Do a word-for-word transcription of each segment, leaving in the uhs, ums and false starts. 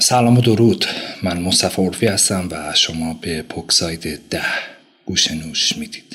سلام و درود. من مصطفی عرفی هستم و شما به پوکساید ده گوش نوش میدید.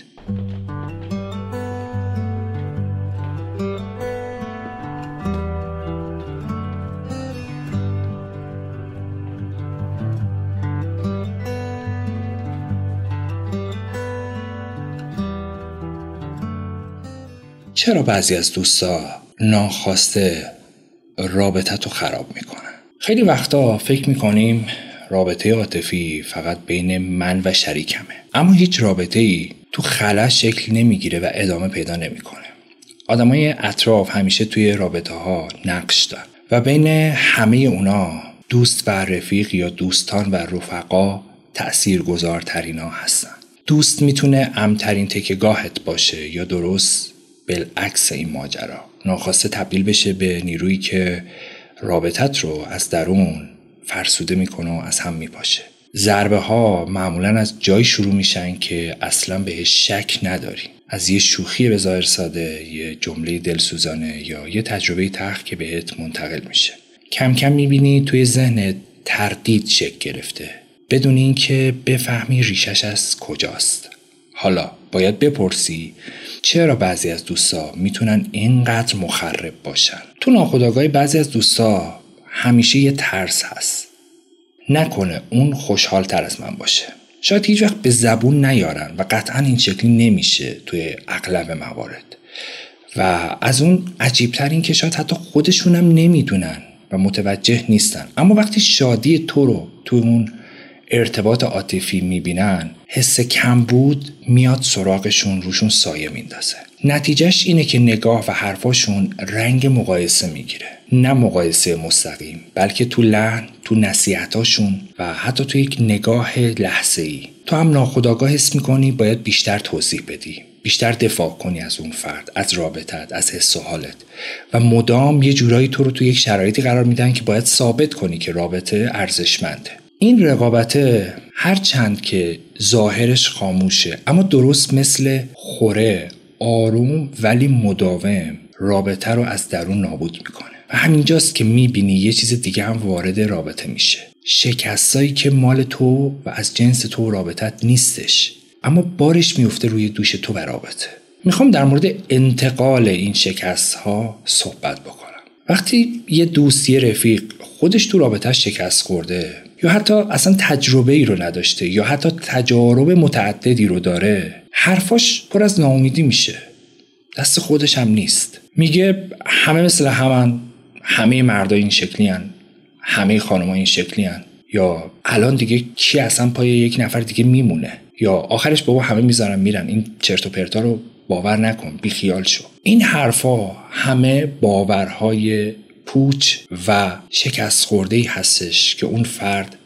چرا بعضی از دوستا ناخواسته رابطتو خراب میکنن؟ خیلی وقتا فکر میکنیم رابطه عاطفی فقط بین من و شریکمه، اما هیچ رابطه‌ای تو خلا شکل نمیگیره و ادامه پیدا نمیکنه. آدمای اطراف همیشه توی رابطه ها نقش دارن و بین همه اونا دوست و رفیق یا دوستان و رفقا تأثیرگذارترین ها هستن. دوست میتونه امن‌ترین تکیه‌گاهت باشه یا درست بالعکس این ماجرا ناخواسته تبدیل بشه به نیرویی که رابطت رو از درون فرسوده میکنه و از هم میپاشه. ضربه ها معمولا از جای شروع میشن که اصلا بهش شک نداری. از یه شوخی به ظاهر ساده، یه جمله دلسوزانه یا یه تجربه تلخ که بهت منتقل میشه. کم کم میبینی توی ذهنت تردید شکل گرفته بدون این که بفهمی ریشش از کجاست. حالا باید بپرسی چرا بعضی از دوستا میتونن اینقدر مخرب باشن؟ تو ناخودآگاه بعضی از دوستا همیشه یه ترس هست. نکنه اون خوشحال تر از من باشه. شاید هیچ وقت به زبون نیارن و قطعا این شکلی نمیشه توی اغلب موارد. و از اون عجیبتر این که شاید حتی خودشونم نمیدونن و متوجه نیستن، اما وقتی شادی تو رو تو اون ارتباط عاطفی میبینن، حس کمبود میاد سراغشون، روشون سایه میندازه. نتیجهش اینه که نگاه و حرفاشون رنگ مقایسه میگیره، نه مقایسه مستقیم، بلکه تو لحن، تو نصیحتاشون و حتی تو یک نگاه لحظه‌ای تو هم ناخودآگاه حس میکنی باید بیشتر توضیح بدی، بیشتر دفاع کنی از اون فرد، از رابطت، از حس و حالت، و مدام یه جورایی تو رو تو یک شرایطی قرار میدن که باید ثابت کنی که رابطه ارزشمنده. این رقابته هر چند که ظاهرش خاموشه، اما درست مثل خوره آروم ولی مداوم رابطه رو از درون نابود میکنه. و همینجاست که میبینی یه چیز دیگه هم وارد رابطه میشه. شکستایی که مال تو و از جنس تو رابطت نیستش، اما بارش میفته روی دوش تو و رابطه. میخوام در مورد انتقال این شکست ها صحبت بکنم. وقتی یه دوست، یه رفیق خودش تو رابطه‌اش شکست خورده یا حتی اصلا تجربه ای رو نداشته یا حتی تجارب متعددی رو داره، حرفاش پر از ناامیدی میشه. دست خودش هم نیست. میگه همه مثل همن، همه مردا این شکلی هن، همه خانم‌ها این شکلی هن، یا الان دیگه کی اصلا پای یک نفر دیگه میمونه، یا آخرش بابا همه میذارن میرن، این چرت و پرتا رو باور نکن، بی خیال شو. این حرفا همه باورهای پوچ و شکست خورده‌ای هستش که اون فرد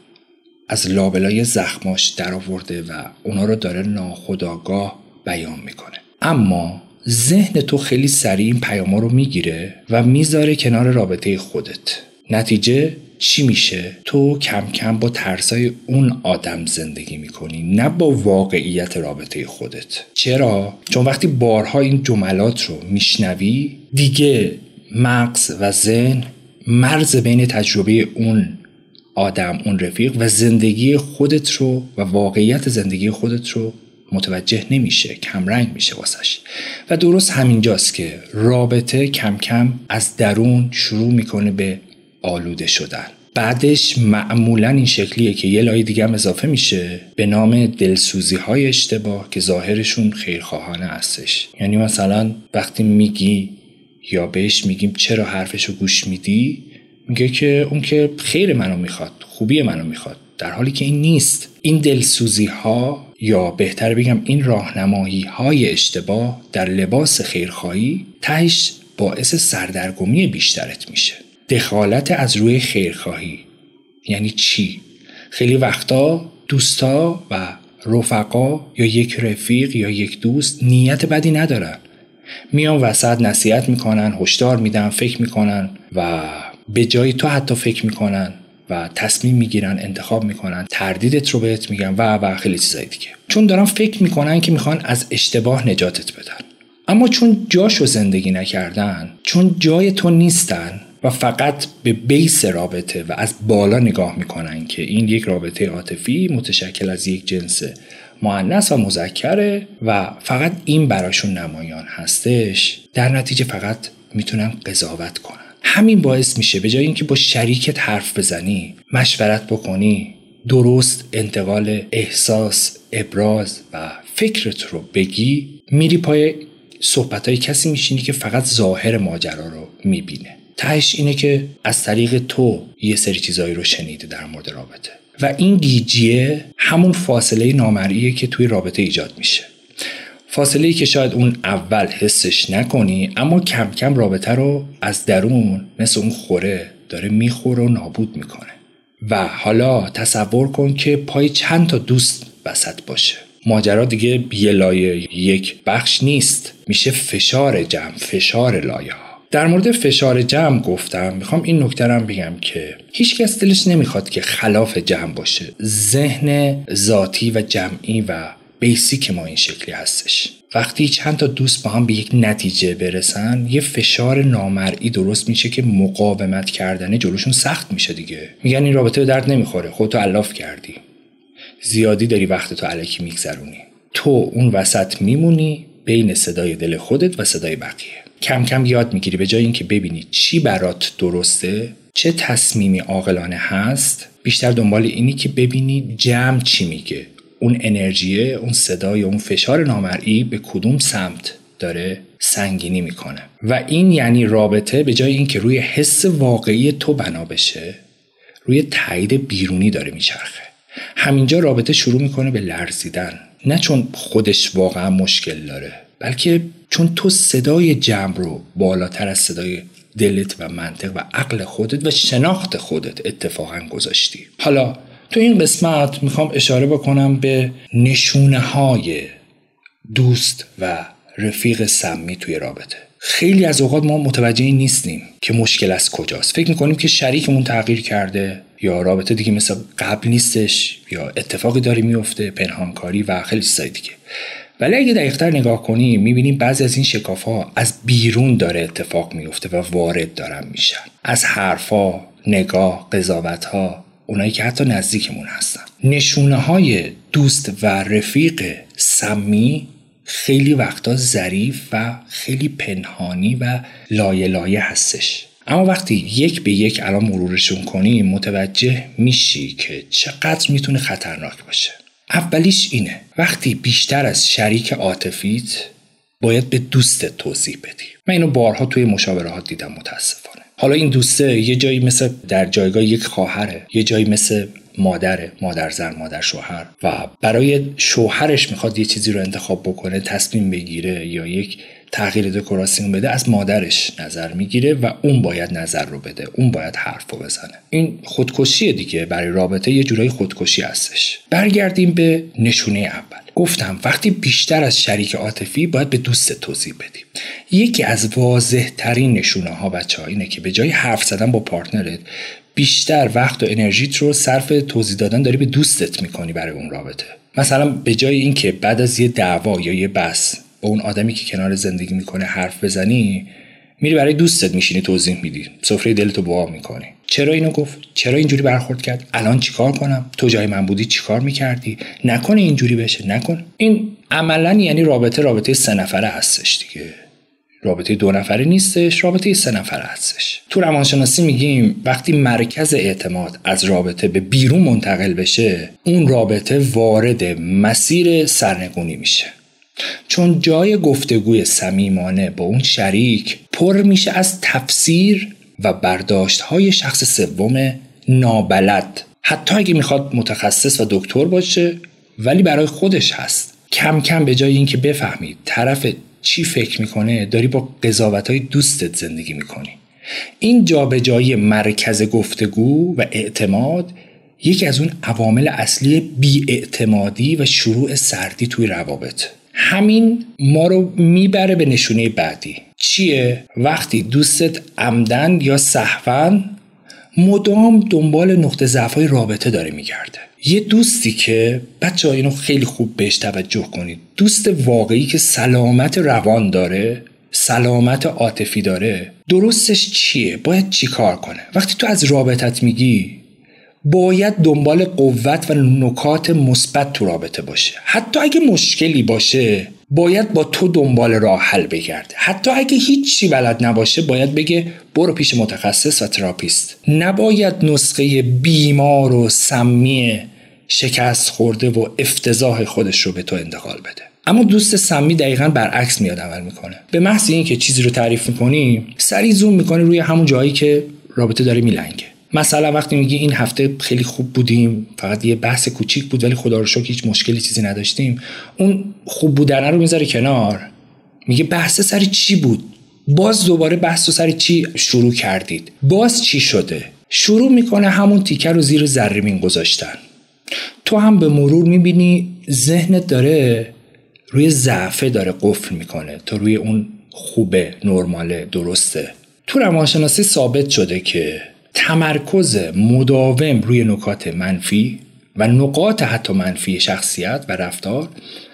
از لابلای زخماش در آورده و اونا رو داره ناخودآگاه بیان میکنه. اما ذهن تو خیلی سریع این پیاما رو میگیره و میذاره کنار رابطه خودت. نتیجه چی میشه؟ تو کم کم با ترسای اون آدم زندگی میکنی، نه با واقعیت رابطه خودت. چرا؟ چون وقتی بارها این جملات رو میشنوی، دیگه مغز و ذهن مرز بین تجربه اون آدم، اون رفیق و زندگی خودت رو و واقعیت زندگی خودت رو متوجه نمیشه، کم رنگ میشه واسش. و درست همینجاست که رابطه کم کم از درون شروع میکنه به آلوده شدن. بعدش معمولا این شکلیه که یه لایه دیگه هم اضافه میشه به نام دلسوزی های اشتباه که ظاهرشون خیرخواهانه هستش. یعنی مثلا وقتی میگی یا بهش میگیم چرا حرفشو گوش میدی، میگه که اون که خیر منو میخواد، خوبی منو میخواد، در حالی که این نیست. این دلسوزی ها یا بهتر بگم این راهنمایی های اشتباه در لباس خیرخواهی تهش باعث سردرگمی بیشترت میشه. دخالت از روی خیرخواهی یعنی چی؟ خیلی وقتا دوستا و رفقا یا یک رفیق یا یک دوست نیت بدی ندارن، میان وسط نصیحت میکنن، هشدار میدن، فکر میکنن و به جای تو حتی فکر میکنن و تصمیم میگیرن، انتخاب میکنن، تردیدت رو بهت میگن و و خیلی چیزای دیگه، چون دارن فکر میکنن که میخوان از اشتباه نجاتت بدن. اما چون جاشو زندگی نکردن، چون جای تو نیستن و فقط به بیس رابطه و از بالا نگاه میکنن که این یک رابطه عاطفی متشکل از یک جنس مؤنث و مذکره و فقط این براشون نمایان هستش، در نتیجه فقط میتونن قضاوت کنن. همین باعث میشه به جای اینکه با شریکت حرف بزنی، مشورت بکنی، درست انتقال احساس، ابراز و فکرت رو بگی، میری پای صحبتای کسی میشینی که فقط ظاهر ماجرا رو میبینه. تهش اینه که از طریق تو یه سری چیزایی رو شنیده در مورد رابطه و این گیجیه همون فاصله نامرئیه که توی رابطه ایجاد میشه. فاصله‌ای که شاید اون اول حسش نکنی، اما کم کم رابطه رو از درون مثل اون خوره داره میخوره و نابود میکنه. و حالا تصور کن که پای چند تا دوست وسط باشه. ماجرا دیگه یه لایه یک بخش نیست، میشه فشار جمع، فشار لایه ها. در مورد فشار جمع گفتم، میخوام این نکته رو بگم که هیچ کس دلش نمیخواد که خلاف جمع باشه. ذهن ذاتی و جمعی و بیسیک ما این شکلی هستش. وقتی چند تا دوست با هم به یک نتیجه برسن، یه فشار نامرئی درست میشه که مقاومت کردن جلوشون سخت میشه دیگه. میگن این رابطه به درد نمیخوره، خودتو علاف کردی، زیادی داری وقتتو الکی میگذرونی. تو اون وسط میمونی بین صدای دل خودت و صدای بقیه. کم کم یاد میگیری به جای اینکه ببینی چی برات درسته، چه تصمیمی عاقلانه هست، بیشتر دنبال اینی که ببینی جمع چی میگه، اون انرژیه، اون صدای، اون فشار نامرئی به کدوم سمت داره سنگینی میکنه. و این یعنی رابطه به جای اینکه روی حس واقعی تو بنا بشه، روی تایید بیرونی داره میچرخه. همینجا رابطه شروع میکنه به لرزیدن، نه چون خودش واقعا مشکل داره، بلکه چون تو صدای جمع رو بالاتر از صدای دلت و منطق و عقل خودت و شناخت خودت اتفاقا گذاشتی. حالا تو این قسمت میخوام اشاره بکنم به نشونه های دوست و رفیق سمی توی رابطه. خیلی از اوقات ما متوجه نیستیم که مشکل از کجاست. فکر میکنیم که شریکمون تغییر کرده، یا رابطه دیگه مثل قبل نیستش، یا اتفاقی داره میفته، پنهانکاری و خیلی چیزای دیگه. ولی اگه دقیق‌تر نگاه کنیم میبینیم بعضی از این شکاف‌ها از بیرون داره اتفاق میفته و وارد دارن میشن. از حرفا، نگاه، قضاوت‌ها، اونایی که حتی نزدیکمون هستن. نشونه‌های دوست و رفیق سمی خیلی وقتا ظریف و خیلی پنهانی و لایه لایه هستش. اما وقتی یک به یک الان مرورشون کنی متوجه میشی که چقدر میتونه خطرناک باشه. اولیش اینه، وقتی بیشتر از شریک عاطفیت باید به دوستت توضیح بدی. من اینو بارها توی مشاورهات دیدم متاسفانه. حالا این دوسته یه جایی مثل در جایگاه یک خواهره، یه جایی مثل مادره، مادر زن، مادر شوهر، و برای شوهرش میخواد یه چیزی رو انتخاب بکنه، تصمیم بگیره یا یک تغییر دکوراسیون بده، از مادرش نظر میگیره و اون باید نظر رو بده، اون باید حرف رو بزنه. این خودکشیه دیگه، برای رابطه یه جورایی خودکشی هستش. برگردیم به نشونه اول. گفتم وقتی بیشتر از شریک عاطفی باید به دوست توضیح بدیم. یکی از واضح ترین نشونه ها بچه ها اینه که به جای حرف زدن با پارتنرت بیشتر وقت و انرژیت رو صرف توضیح دادن داری به دوستت میکنی برای اون رابطه. مثلا به جای اینکه بعد از یه دعوا یا یه بحث با اون آدمی که کنار زندگی میکنه حرف بزنی، میری برای دوستت میشینی توضیح میدی، سفره دلتو بوا میکنی. چرا اینو گفت؟ چرا اینجوری برخورد کرد؟ الان چیکار کنم؟ تو جای من بودی چیکار میکردی؟ نکنه اینجوری بشه، نکن. این عملاً یعنی رابطه رابطه سه نفره هستش دیگه. رابطه دو نفره نیستش، رابطه سه نفره هستش. تو روانشناسی میگیم وقتی مرکز اعتماد از رابطه به بیرون منتقل بشه، اون رابطه وارد مسیر سرنگونی میشه. چون جای گفتگوی صمیمانه با اون شریک پر میشه از تفسیر و برداشت‌های شخص سوم نابلد. حتی اگه میخواد متخصص و دکتر باشه ولی برای خودش هست. کم کم به جای اینکه بفهمید طرف چی فکر میکنه، داری با قضاوت‌های دوستت زندگی میکنی. این جابجایی مرکز گفتگو و اعتماد یکی از اون عوامل اصلی بی‌اعتمادی و شروع سردی توی روابط. همین ما رو میبره به نشونه بعدی. چیه؟ وقتی دوستت عمدن یا سهواً مدام دنبال نقطه ضعف‌های رابطه داره میگرده. یه دوستی که بچه‌ها اینو خیلی خوب بهش توجه کنید، دوست واقعی که سلامت روان داره سلامت عاطفی داره، درستش چیه؟ باید چی کار کنه؟ وقتی تو از رابطت میگی باید دنبال قوت و نکات مثبت تو رابطه باشه. حتی اگه مشکلی باشه باید با تو دنبال راه حل بگرده. حتی اگه هیچی بلد نباشه باید بگه برو پیش متخصص و تراپیست. نباید نسخه بیمار و سمی شکست خورده و افتضاح خودش رو به تو انتقال بده. اما دوست سمی دقیقاً برعکس میاد عمل میکنه. به محض اینکه چیزی رو تعریف میکنی سریع زوم میکنه روی همون جایی که رابطه داره میلنگه. مثلا وقتی میگی این هفته خیلی خوب بودیم، فقط یه بحث کوچیک بود ولی خدا رو شکر هیچ مشکلی چیزی نداشتیم، اون خوب بودن رو میذاره کنار، میگه بحث سر چی بود؟ باز دوباره بحث سر چی شروع کردید؟ باز چی شده؟ شروع میکنه همون تیکه رو زیر ذره‌بین گذاشتن. تو هم به مرور میبینی ذهنت داره روی ضعفه داره قفل میکنه، تو روی اون خوبه، نرماله، درسته. تو روانشناسی ثابت شده که تمرکز مداوم روی نکات منفی و نقاط حتی منفی شخصیت و رفتار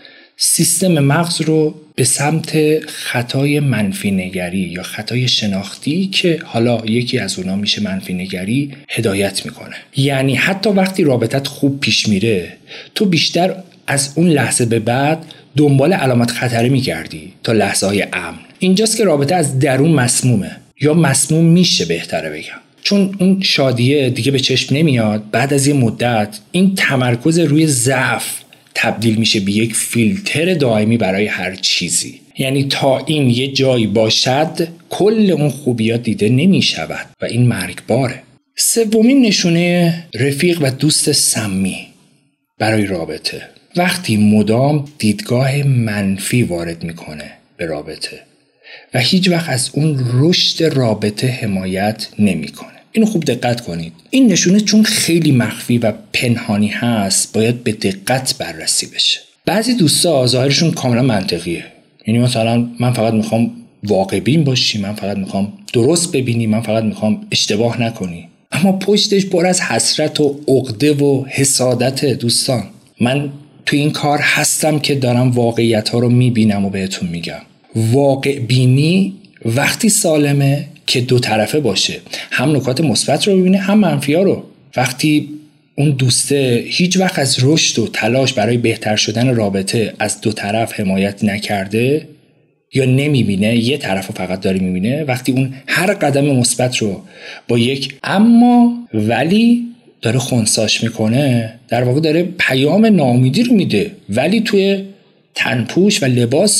سیستم مغز رو به سمت خطای منفی نگری یا خطای شناختی که حالا یکی از اونا میشه منفی نگری هدایت میکنه. یعنی حتی وقتی رابطت خوب پیش میره تو بیشتر از اون لحظه به بعد دنبال علامت خطری میگردی تا لحظه های امن. اینجاست که رابطه از درون مسمومه یا مسموم میشه بهتره بگم، چون اون شادیه دیگه به چشم نمیاد. بعد از یه مدت این تمرکز روی ضعف تبدیل میشه به یک فیلتر دائمی برای هر چیزی. یعنی تا این یه جایی باشد کل اون خوبیات دیده نمیشود و این مرگباره. سومین نشونه رفیق و دوست سمی برای رابطه، وقتی مدام دیدگاه منفی وارد میکنه به رابطه و هیچ وقت از اون رشد رابطه حمایت نمیکنه. اینو خوب دقت کنید. این نشونه چون خیلی مخفی و پنهانی هست باید به دقت بررسی بشه. بعضی دوستا ظاهرشون کاملا منطقیه، یعنی مثلا من فقط میخوام واقع بین باشی، من فقط میخوام درست ببینی، من فقط میخوام اشتباه نکنی، اما پشتش پر از حسرت و عقده و حسادت. دوستان من تو این کار هستم که دارم واقعیت ها رو میبینم و بهتون میگم واقع بینی وقتی سالمه که دو طرفه باشه، هم نکات مثبت رو ببینه هم منفی ها رو. وقتی اون دوسته هیچ وقت از رشد و تلاش برای بهتر شدن رابطه از دو طرف حمایت نکرده یا نمیبینه، یه طرف رو فقط داره میبینه، وقتی اون هر قدم مثبت رو با یک اما ولی داره خنثاش میکنه، در واقع داره پیام ناامیدی رو میده ولی توی تنپوش و لباس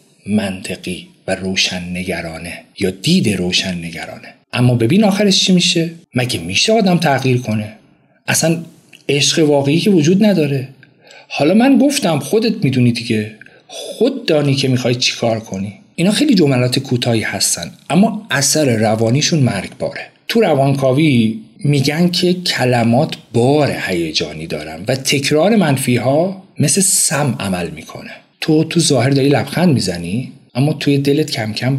منطقی و روشن نگرانه یا دید روشن نگرانه. اما ببین آخرش چی میشه؟ مگه میشه آدم تغییر کنه؟ اصلا عشق واقعی که وجود نداره. حالا من گفتم خودت میدونی دیگه، خود دانی که میخوای چی کار کنی. اینا خیلی جملات کوتاهی هستن اما اثر روانیشون مرگباره. تو روانکاوی میگن که کلمات بار هیجانی دارن و تکرار منفی ها مثل سم عمل میکنه. تو تو ظاهر داری لبخند میزنی اما توی دلت کم کم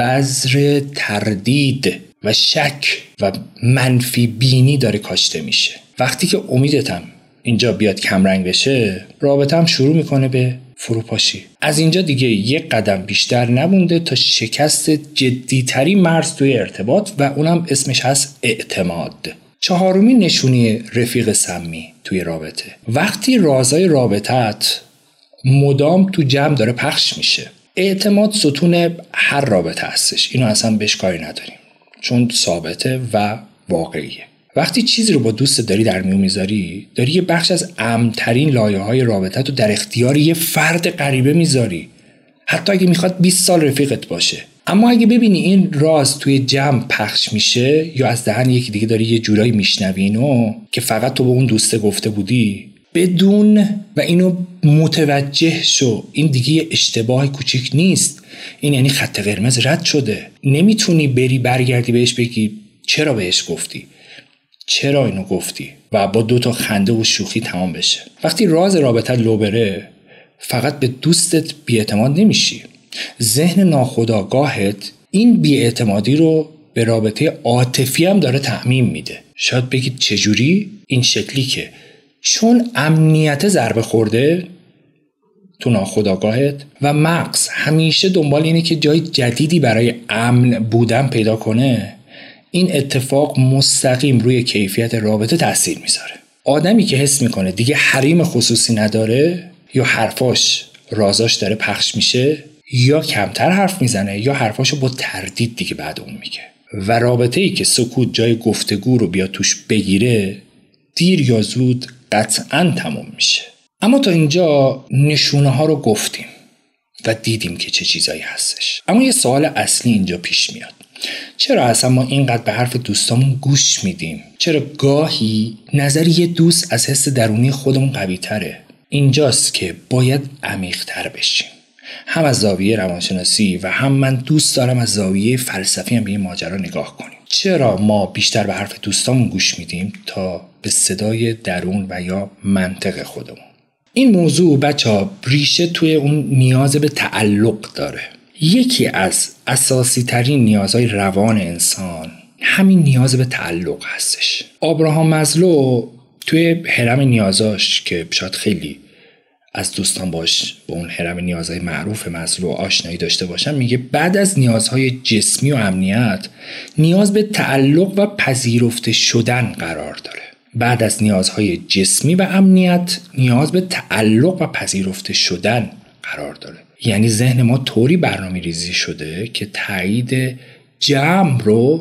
بذر تردید و شک و منفی بینی داره کاشته میشه. وقتی که امیدتم اینجا بیاد کمرنگ بشه، رابطم شروع میکنه به فروپاشی. از اینجا دیگه یک قدم بیشتر نمونده تا شکست جدیتری مرز توی ارتباط و اونم اسمش هست اعتماد. چهارمین نشونی رفیق سمی توی رابطه، وقتی رازای رابطت مدام تو جمع داره پخش میشه. اعتماد ستون هر رابطه هستش، اینو اصلا بهش کاری نداریم چون ثابته و واقعیه. وقتی چیزی رو با دوست داری در میون میذاری، داری یه بخش از امن‌ترین لایه‌های رابطت رو در اختیار یه فرد غریبه میذاری، حتی اگه میخواد بیست سال رفیقت باشه. اما اگه ببینی این راز توی جمع پخش میشه یا از دهن یکی دیگه داری یه جورایی میشنوی اینو که فقط تو به اون دوسته گفته بودی، بدون و اینو متوجه شو این دیگه یه اشتباه کوچیک نیست، این یعنی خط قرمز رد شده. نمیتونی بری برگردی بهش بگی چرا بهش گفتی، چرا اینو گفتی و با دو تا خنده و شوخی تمام بشه. وقتی راز رابطه لو بره فقط به دوستت بی‌اعتماد نمیشی، ذهن ناخودآگاهت این بی‌اعتمادی رو به رابطه عاطفی هم داره تعمیم میده. شاید بگید چجوری؟ این شکلی که چون امنیت ضربه خورده، تو ناخودآگاهت و مغز همیشه دنبال اینه که جای جدیدی برای امن بودن پیدا کنه، این اتفاق مستقیم روی کیفیت رابطه تاثیر میذاره. آدمی که حس میکنه دیگه حریم خصوصی نداره، یا حرفاش رازاش داره پخش میشه، یا کمتر حرف میزنه یا حرفاشو با تردید دیگه بعد اون میگه. و رابطه ای که سکوت جای گفتگو رو بیا توش بگیره، دیر یا زود قطعاً تموم میشه. اما تا اینجا نشونه ها رو گفتیم و دیدیم که چه چیزایی هستش. اما یه سوال اصلی اینجا پیش میاد. چرا اصلا ما اینقدر به حرف دوستامون گوش میدیم؟ چرا گاهی نظر یه دوست از حس درونی خودمون قوی تره؟ اینجاست که باید عمیق تر بشیم. هم از زاویه روانشناسی و هم من دوست دارم از زاویه فلسفی هم به این ماجرا نگاه کنیم. چرا ما بیشتر به حرف دوستامون گوش میدیم تا به صدای درون و یا منطق خودمون؟ این موضوع بچه‌ها ریشه توی اون نیاز به تعلق داره. یکی از اساسی ترین نیازهای روان انسان همین نیاز به تعلق هستش. آبراهام مازلو توی هرم نیازاش که شاید خیلی از دوستان باش با اون هرم نیازهای معروف مازلو آشنایی داشته باشن، میگه بعد از نیازهای جسمی و امنیت نیاز به تعلق و پذیرفته شدن قرار داره. بعد از نیازهای جسمی و امنیت نیاز به تعلق و پذیرفته شدن قرار داره. یعنی ذهن ما طوری برنامه ریزی شده که تایید جمع رو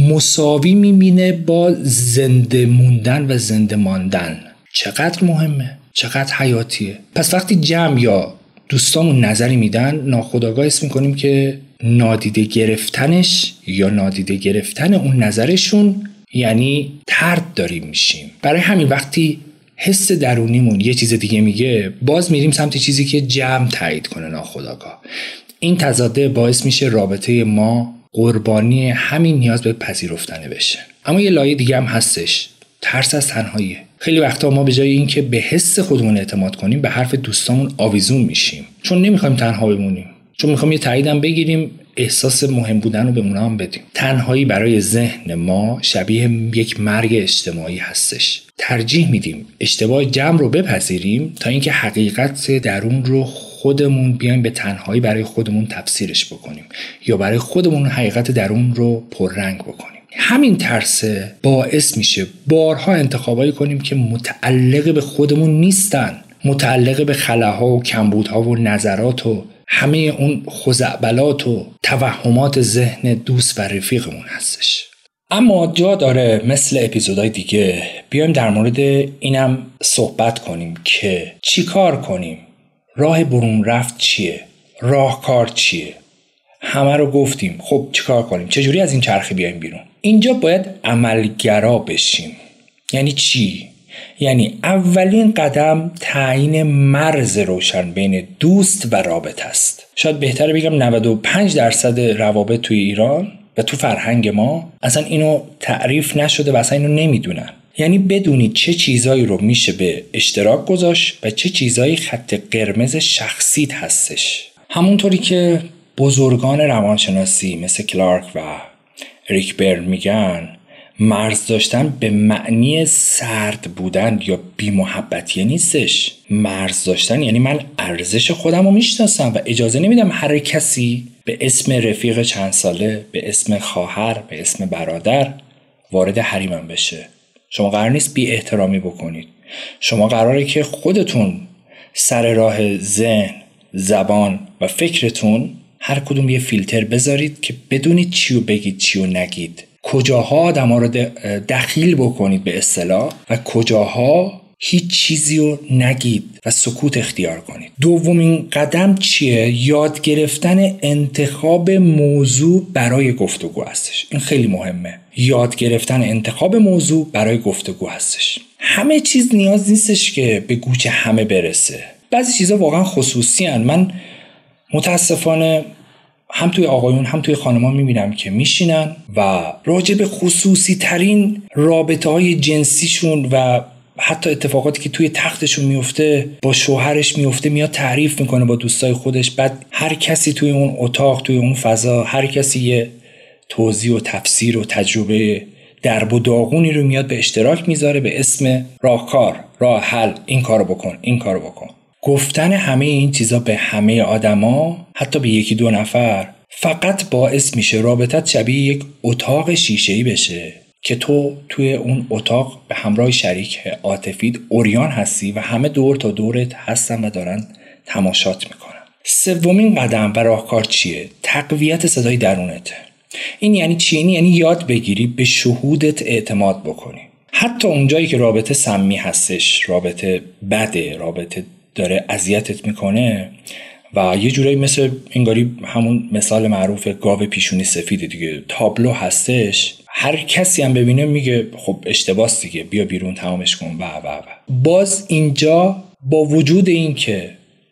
مساوی میبینه با زنده موندن و زنده ماندن. چقدر مهمه، چقدر حیاتیه. پس وقتی جمع یا دوستامون نظری میدن، ناخودآگاه اسم میکنیم که نادیده گرفتنش یا نادیده گرفتن اون نظرشون یعنی طرد داریم میشیم. برای همین وقتی حس درونیمون یه چیز دیگه میگه، باز میریم سمت چیزی که جمع تایید کنه ناخودآگاه. این تضاده باعث میشه رابطه ما قربانی همین نیاز به پذیرفتنه بشه. اما یه لایه دیگه هم هستش، ترس از تنهاییه. خیلی وقتا ما به جای اینکه به حس خودمون اعتماد کنیم، به حرف دوستامون آویزون میشیم، چون نمیخوایم تنها بمونیم، چون میخوایم یه تاییدم بگیریم، احساس مهم بودن رو به اونا هم بدیم. تنهایی برای ذهن ما شبیه یک مرگ اجتماعی هستش. ترجیح میدیم اشتباه جمع رو بپذیریم تا اینکه حقیقت درون رو خودمون بیایم به تنهایی برای خودمون تفسیرش بکنیم یا برای خودمون حقیقت درون رو پررنگ بکنیم. همین ترس باعث میشه بارها انتخابایی کنیم که متعلق به خودمون نیستن، متعلق به خلاها و کمبودها و نظرات و همه اون خزعبلات و توهمات ذهن دوست و رفیقمون هستش. اما جا داره مثل اپیزودهای دیگه بیایم در مورد اینم صحبت کنیم که چی کار کنیم، راه برون رفت چیه، راهکار چیه. همه رو گفتیم، خب چی کار کنیم، چجوری از این چرخه بیایم بیرون؟ اینجا باید عملگرا بشیم. یعنی چی؟ یعنی اولین قدم تعیین مرز روشن بین دوست و رابطه است. شاید بهتره بگم نود و پنج درصد روابط توی ایران و تو فرهنگ ما اصلا اینو تعریف نشده و اصلا اینو نمیدونن. یعنی بدونی چه چیزایی رو میشه به اشتراک گذاشت و چه چیزایی خط قرمز شخصیت هستش. همونطوری که بزرگان روانشناسی مثل کلارک و اریک برن میگن، مرز داشتن به معنی سرد بودن یا بی‌محبتی نیستش. مرز داشتن یعنی من ارزش خودم رو میشناسم و اجازه نمیدم هر کسی به اسم رفیق چند ساله، به اسم خواهر، به اسم برادر وارد حریمم بشه. شما قرار نیست بی احترامی بکنید. شما قراره که خودتون سر راه ذهن، زبان و فکرتون هر کدوم یه فیلتر بذارید که بدونید چی رو بگید، چی رو نگید، کجاها آدم ها رو دخیل بکنید به اصطلاح و کجاها هیچ چیزی رو نگید و سکوت اختیار کنید. دومین قدم چیه؟ یاد گرفتن انتخاب موضوع برای گفتگو هستش. این خیلی مهمه. یاد گرفتن انتخاب موضوع برای گفتگو هستش. همه چیز نیاز نیستش که به گوش همه برسه. بعضی چیزا واقعا خصوصی هن. من متاسفانه هم توی آقایون هم توی خانمان میبینم که میشینن و راجع به خصوصی ترین رابطه های جنسیشون و حتی اتفاقاتی که توی تختشون میفته با شوهرش میفته میاد تعریف میکنه با دوستای خودش. بعد هر کسی توی اون اتاق، توی اون فضا، هر کسی یه توضیح و تفسیر و تجربه درب و داغونی رو میاد به اشتراک میذاره به اسم راهکار، راه حل، این کارو بکن، این کارو بکن. گفتن همه این چیزا به همه آدما، حتی به یکی دو نفر، فقط باعث میشه رابطت شبیه یک اتاق شیشه‌ای بشه که تو توی اون اتاق به همراه شریک عاطفیت عریان هستی و همه دور تا دورت هستن و دارن تماشات میکنن. سومین قدم و راهکار چیه؟ تقویت صدای درونته. این یعنی چی؟ این یعنی یاد بگیری به شهودت اعتماد بکنی. حتی اونجایی که رابطه سمی هستش، رابطه بده، رابطه داره اذیتت میکنه و یه جورایی مثل انگاری همون مثال معروف گاو پیشونی سفیده دیگه، تابلو هستش، هر کسی هم ببینه میگه خب اشتباس دیگه، بیا بیرون تمامش کن و و و باز اینجا با وجود این که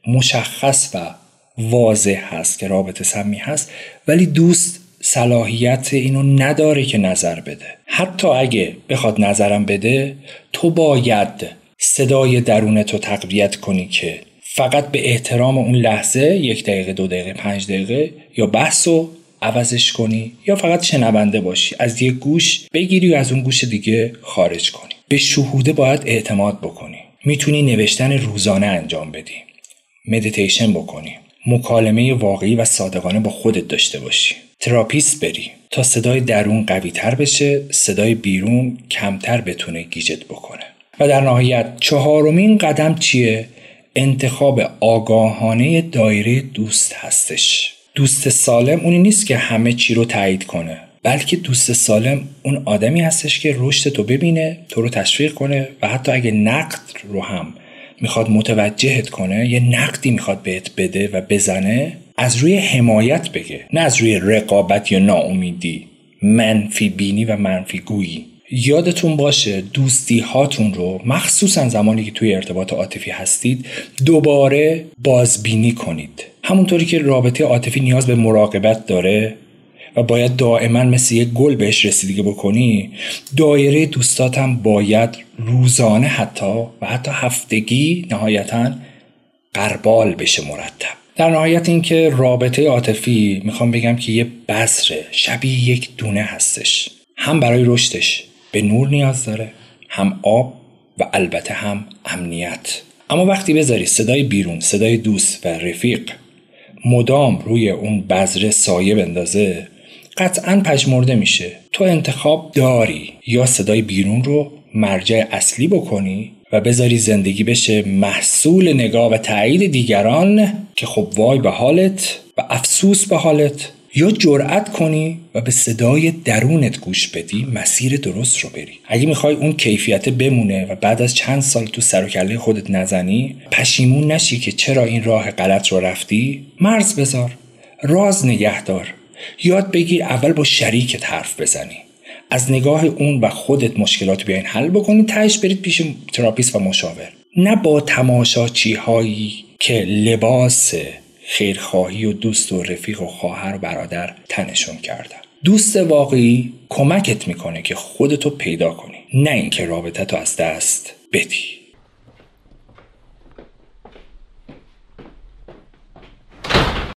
مشخص و واضح هست که رابطه سمی هست، ولی دوست صلاحیت اینو نداره که نظر بده. حتی اگه بخواد نظرم بده، تو باید صدای درونتو تقویت کنی که فقط به احترام اون لحظه، یک دقیقه، دو دقیقه، پنج دقیقه، یا بحثو عوضش کنی یا فقط شنونده باشی، از یک گوش بگیری و از اون گوش دیگه خارج کنی. به شهوده باید اعتماد بکنی. میتونی نوشتن روزانه انجام بدی، مدیتیشن بکنی، مکالمه واقعی و صادقانه با خودت داشته باشی، تراپیست بری تا صدای درون قوی تر بشه، صدای بیرون کمتر بتونه گیجت بکنه. و در نهایت چهارمین قدم چیه؟ انتخاب آگاهانه دایره دوست هستش. دوست سالم اونی نیست که همه چی رو تایید کنه، بلکه دوست سالم اون آدمی هستش که رشد تو ببینه، تو رو تشویق کنه و حتی اگه نقد رو هم میخواد متوجهت کنه، یه نقدی میخواد بهت بده و بزنه، از روی حمایت بگه، نه از روی رقابت یا ناامیدی، منفی بینی و منفی گویی. یادتون باشه دوستی هاتون رو، مخصوصا زمانی که توی ارتباط عاطفی هستید، دوباره بازبینی کنید. همونطوری که رابطه عاطفی نیاز به مراقبت داره و باید دائما مثل یک گل بهش رسیدگی بکنی، دایره دوستات هم باید روزانه حتی و حتی هفتگی نهایتاً غربال بشه، مرتب. در نهایت این که رابطه عاطفی میخوام بگم که یه بذره، شبیه یک دونه هستش، هم برای رشدش به نور نیاز داره، هم آب و البته هم امنیت. اما وقتی بذاری صدای بیرون، صدای دوست و رفیق مدام روی اون بذره سایه بندازه، قطعاً پژمرده میشه. تو انتخاب داری یا صدای بیرون رو مرجع اصلی بکنی و بذاری زندگی بشه محصول نگاه و تایید دیگران که خب وای به حالت و افسوس به حالت، یا جرأت کنی و به صدای درونت گوش بدی، مسیر درست رو بری. اگه میخوای اون کیفیت بمونه و بعد از چند سال تو سر و کله خودت نزنی، پشیمون نشی که چرا این راه غلط رو رفتی، مرز بذار، راز نگه دار، یاد بگیر اول با شریکت حرف بزنی، از نگاه اون و خودت مشکلات بیاین حل بکنی، تهش برید پیش تراپیست و مشاور، نه با تماشاچی هایی که لباس خیرخواهی و دوست و رفیق و خواهر و برادر تنشون کردن. دوست واقعی کمکت میکنه که خودتو پیدا کنی، نه اینکه رابطتو از دست بدی.